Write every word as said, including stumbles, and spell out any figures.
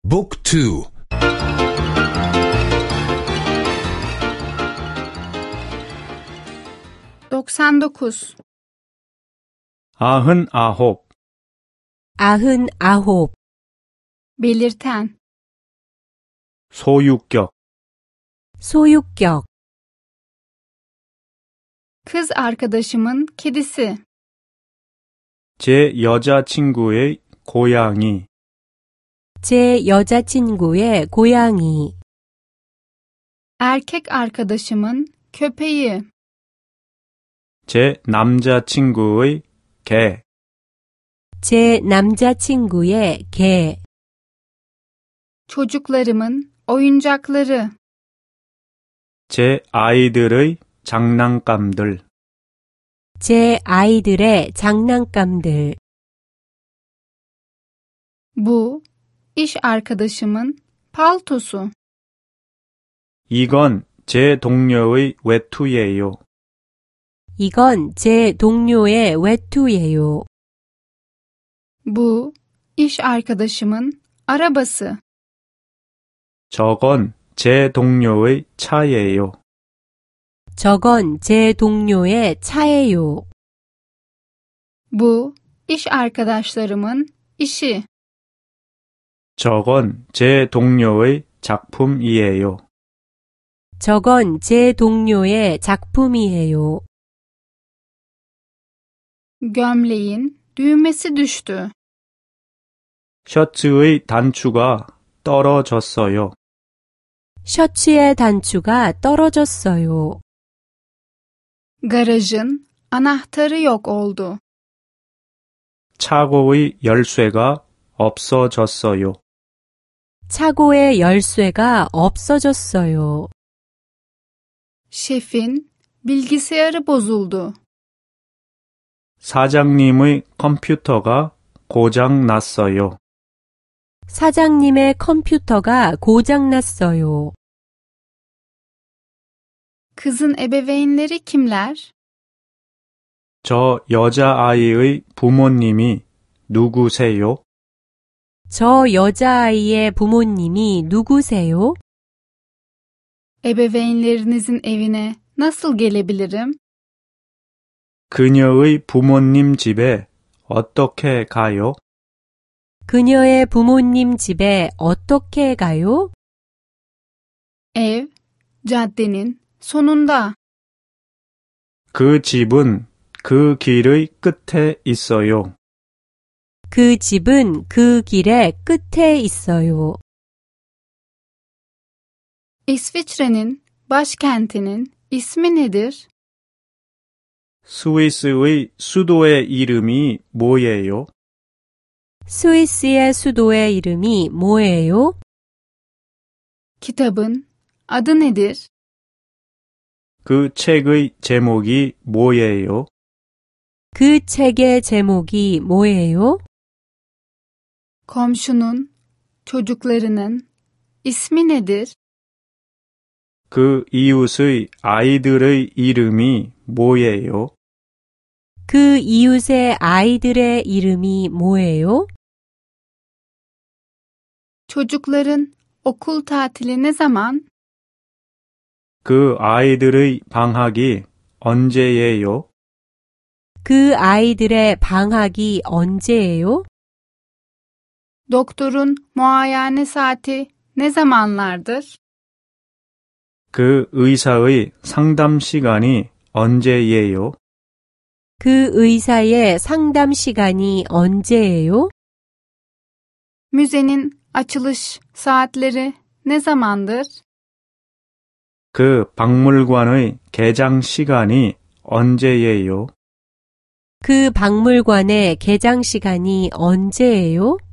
Book two. doksan dokuz. 아흔 아홉. 아흔 아홉. Belirten. 소유격. 소유격. Kız arkadaşımın kedisi. 제 여자친구의 고양이. 제 여자친구의 고양이. Erkek arkadaşımın köpeği. 제 남자친구의 개. 제 남자친구의 개. Çocuklarımın oyuncakları. 제 아이들의 장난감들. 제 아이들의 장난감들. Bu iş arkadaşımın paltosu. 이건 제 동료의 외투예요. 이건 제 동료의 외투예요. Bu iş arkadaşımın arabası. 저건 제 동료의 차예요. 저건 제 동료의 차예요. Bu iş arkadaşlarımın işi. 저건 제 동료의 작품이에요. 저건 제 동료의 작품이에요. Gömleğin düğmesi düştü. 셔츠의 단추가 떨어졌어요. 셔츠의 단추가 떨어졌어요. Garajın anahtarı yok oldu. 차고의 열쇠가 없어졌어요. 차고의 열쇠가 없어졌어요. Şefin bilgisayarı bozuldu. 사장님의 컴퓨터가 고장 났어요. 사장님의 컴퓨터가 고장났어요. Kızın ebeveynleri kimler? 저 여자아이의 부모님이 누구세요? 저 여자아이의 부모님이 누구세요? Ebeveynlerinizin evine nasıl gelebilirim? 그녀의 부모님 집에 어떻게 가요? 그녀의 부모님 집에 어떻게 가요? Ev, caddenin sonunda. 그 집은 그 길의 끝에 있어요. 그 집은 그 길의 끝에 있어요. İsviçre'nin başkentinin ismi nedir? 스위스의 수도의 이름이 뭐예요? 스위스의 수도의 이름이 뭐예요? Kitabın adı nedir? 그 책의 제목이 뭐예요? 그 책의 제목이 뭐예요? Komşunun çocuklarının ismi nedir? 그 이웃의 아이들의 이름이 뭐예요? 그 이웃의 아이들의 이름이 뭐예요? Çocukların okul tatili ne zaman? 그 아이들의 방학이 언제예요? 그 아이들의 방학이 언제예요? Doktorun muayene saati ne zamanlardır? 그 의사의 상담 시간이 언제예요? 그 의사의 상담 시간이 언제예요? Müzenin açılış saatleri ne zamandır? 그 박물관의 개장 시간이 언제예요? 그 박물관의 개장 시간이 언제예요?